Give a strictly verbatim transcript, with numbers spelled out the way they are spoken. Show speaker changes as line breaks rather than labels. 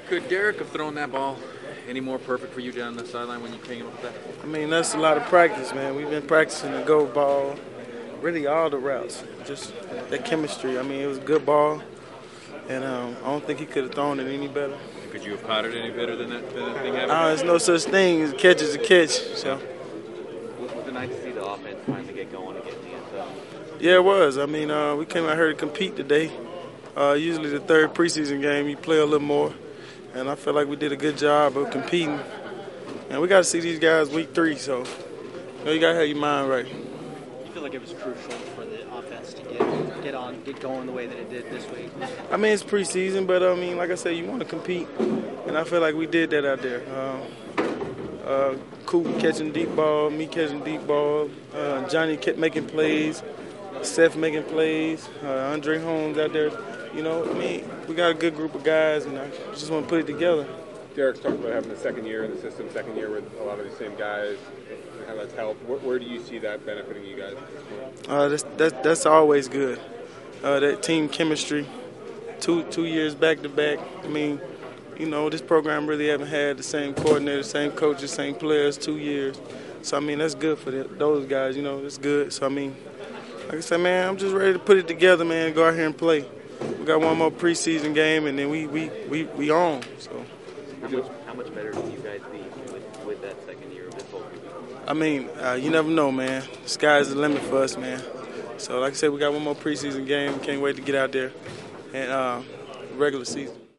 Could Derek have thrown that ball any more perfect for you down the sideline when you came up with that?
I mean, that's a lot of practice, man. We've been practicing the go ball, really all the routes, just that chemistry. I mean, it was a good ball, and um, I don't think he could have thrown it any better.
Could you have caught it any better than that, than that thing happened?
Uh, there's no such thing as catch is a catch. So.
Was it nice to see the offense finally get going again in the end zone?
Yeah, it was. I mean, uh, we came out here to compete today. Uh, usually the third preseason game, you play a little more. And I feel like we did a good job of competing. And we got to see these guys week three, so you know, you got to have your mind right.
You feel like it was crucial for the offense to get get on, get going the way that it did this week?
I mean, it's preseason, but I mean, like I said, you want to compete. And I feel like we did that out there. Um, uh, Coop catching deep ball, me catching deep ball, uh, Johnny kept making plays, Seth making plays, uh, Andre Holmes out there. You know, I mean, we got a good group of guys, and I just want to put it together.
Derek's talked about having the second year in the system, second year with a lot of these same guys, and how that's helped. Where, where do you see that benefiting you guys at this point?
Uh, that's, that's, that's always good. Uh, that team chemistry, two two years back to back. I mean, you know, this program really haven't had the same coordinator, same coaches, same players, two years. So, I mean, that's good for the, those guys, you know, it's good. So, I mean, like I said, man, I'm just ready to put it together, man, and go out here and play. We got one more preseason game, and then we we we, we on. So.
How much, how much better can you guys be with, with that second year of this whole week?
I mean, uh, you never know, man. The sky's the limit for us, man. So, like I said, we got one more preseason game. Can't wait to get out there and uh, regular season.